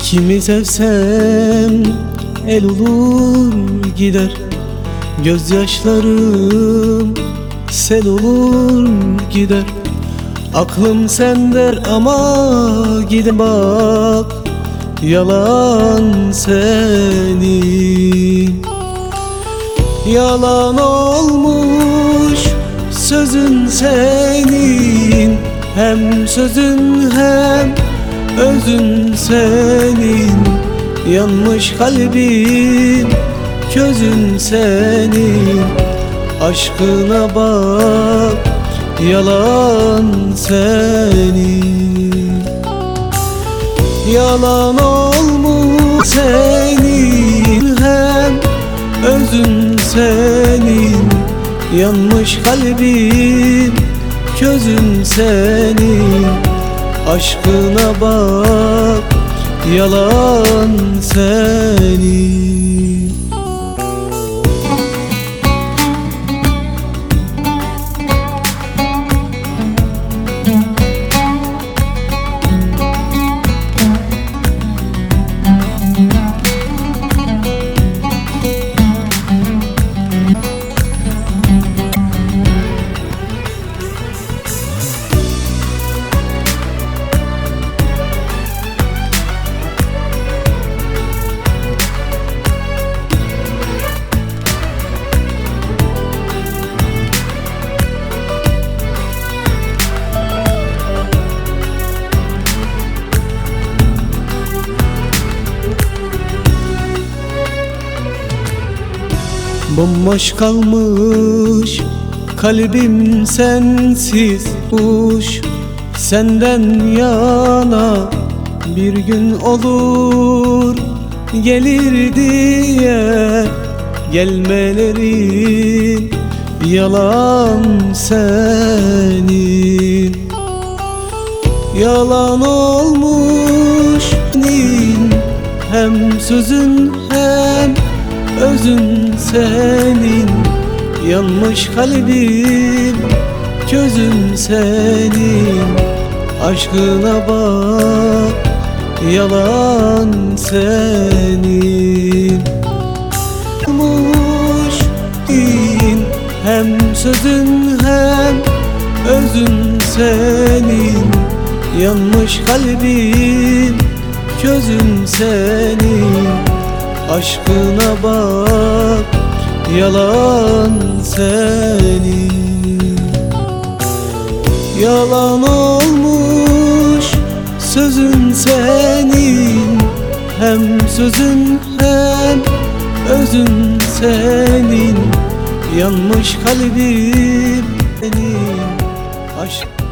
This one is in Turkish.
Kimi sevsem el olur gider, gözyaşlarım sel olur gider. Aklım sender ama gidin bak, yalan senin. Yalan olmuş sözün senin, hem sözün hem özün senin. Yanmış kalbim, közün senin. Aşkına bak, yalan senin. Yalan olmuş senin, hem özün senin. Yanmış kalbim, közün senin. Aşkına bak, yalan senin. Bomboş kalmış kalbim sensiz, kuş senden yana bir gün olur gelir diye. Gelmelerin yalan senin. Yalan olmuş senin, hem sözün hem özün senin. Yanmış kalbim, közün senin. Aşkına bak, yalan senin. Yanmış din, hem sözün hem özün senin. Yanmış kalbim, közün senin. Aşkına bak, yalan senin. Yalan olmuş sözün senin, hem sözün hem özün senin. Yanmış kalbim senin. Aşk